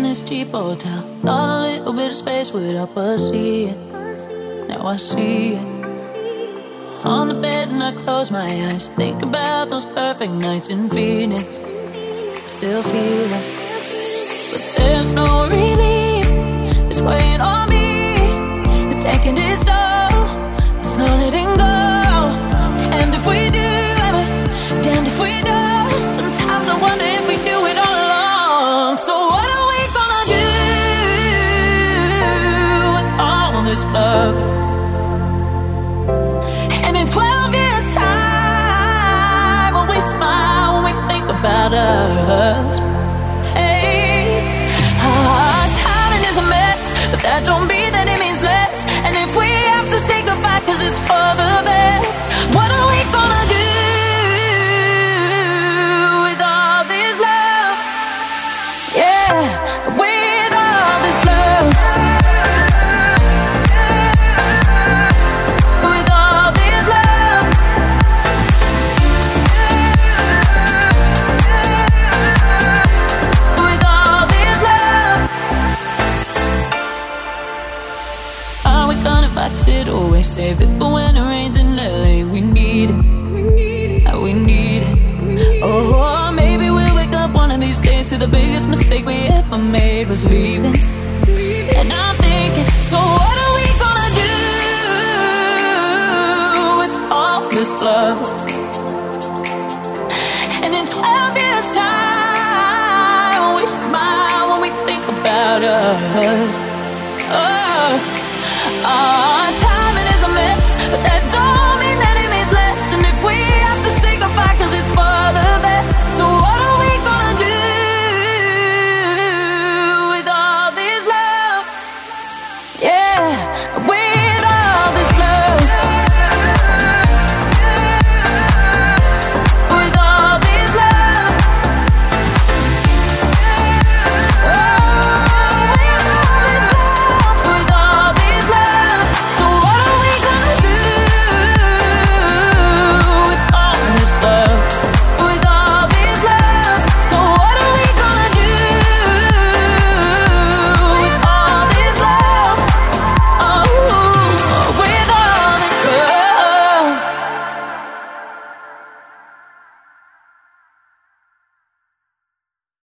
this cheap hotel. Thought a little bit of space would help us see it. Now I see it. On the bed and I close my eyes, think about those perfect nights in Phoenix. I still feel it, but there's no relief. This weight on me is taking its toll. There's no letting go. Damned if we do, damned if we don't. Sometimes I wonder if we do it all along. So what are we gonna do with all this love? And in 12 years time, when we smile, when we think about us, hey, our timing is a mess, but that don't mean that it means less. And if we have to say goodbye 'cause it's for the best, what are we gonna do with all this love? Yeah, with all this love. With all this love. With all this love. Are we gonna box it away? Save it for when it rains in LA. We need it. We need it. Oh, maybe we'll wake up one of these days to the biggest mistake we ever made was leaving. And I'm thinking, so what are we gonna do with all this love? And in 12 years time, when we smile, when we think about us,